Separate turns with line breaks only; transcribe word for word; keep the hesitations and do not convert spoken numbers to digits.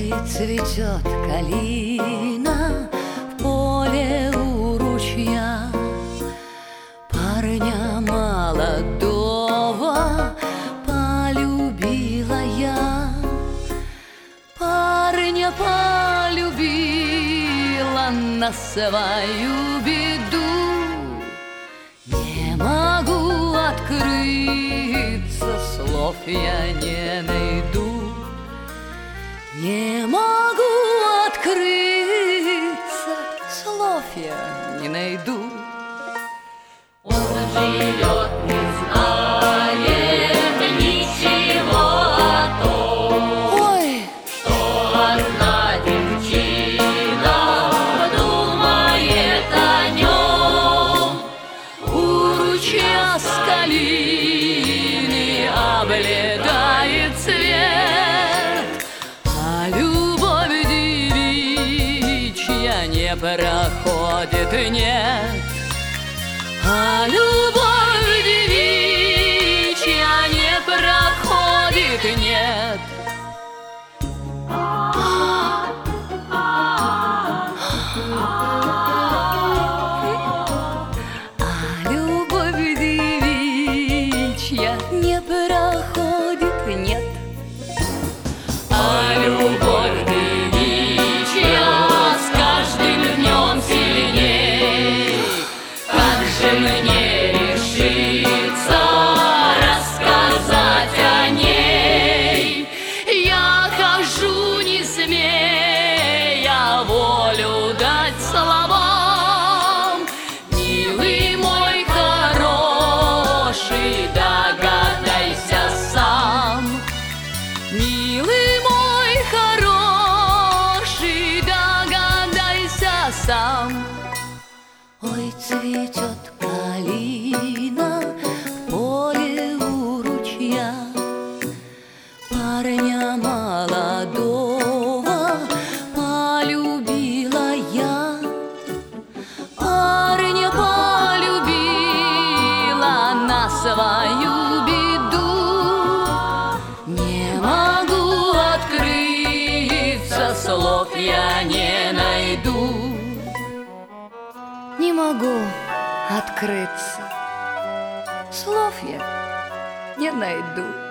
Ой, цветет калина в поле у ручья, парня молодого полюбила я. Парня полюбила на свою беду. Не могу открыться, слов я не найду. Не могу открыться, слов я не найду.
Он живет, не знает ничего о том,
Ой,
что одна девчина думает о нем.
у ручья с калины облетает свет, а любовь девичья не проходит, нет. А любовь девичья не проходит, нет. А любовь девичья не проходит, нет.
А любовь девичья с каждым днем сильней. Как же мне решиться рассказать о ней?
Я хожу, не смея волю дать словам. Милый мой хороший, догадайся сам. Милый мой хороший, догадайся сам. Ой, цветет калина в поле у ручья, парня молодого полюбила я. Парня полюбила на свою беду. Не могу открыться, слов я не найду. Не могу открыться, слов я не найду.